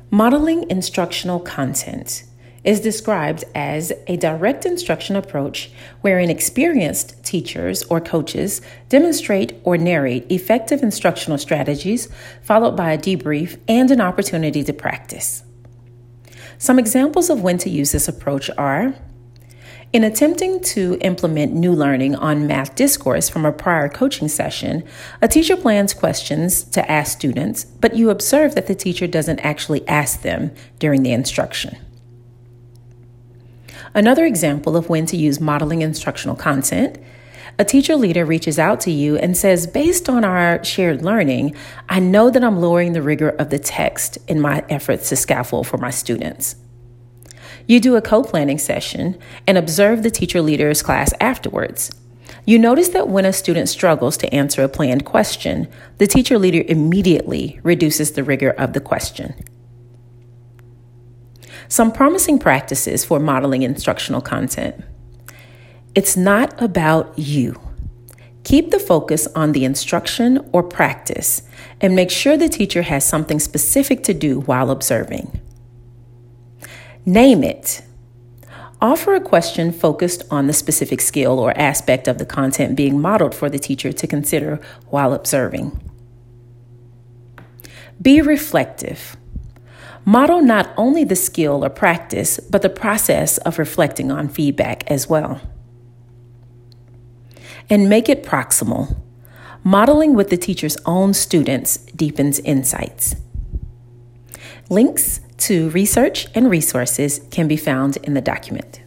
Modeling instructional content is described as a direct instruction approach wherein experienced teachers or coaches demonstrate or narrate effective instructional strategies, followed by a debrief and an opportunity to practice. Some examples of when to use this approach are: in attempting to implement new learning on math discourse from a prior coaching session, a teacher plans questions to ask students, but you observe that the teacher doesn't actually ask them during the instruction. Another example of when to use modeling instructional content: a teacher leader reaches out to you and says, based on our shared learning, I know that I'm lowering the rigor of the text in my efforts to scaffold for my students. You do a co-planning session and observe the teacher leader's class afterwards. You notice that when a student struggles to answer a planned question, the teacher leader immediately reduces the rigor of the question. Some promising practices for modeling instructional content. It's not about you. Keep the focus on the instruction or practice and make sure the teacher has something specific to do while observing. Name it. Offer a question focused on the specific skill or aspect of the content being modeled for the teacher to consider while observing. Be reflective. Model not only the skill or practice, but the process of reflecting on feedback as well. And make it proximal. Modeling with the teacher's own students deepens insights. Links to research and resources can be found in the document.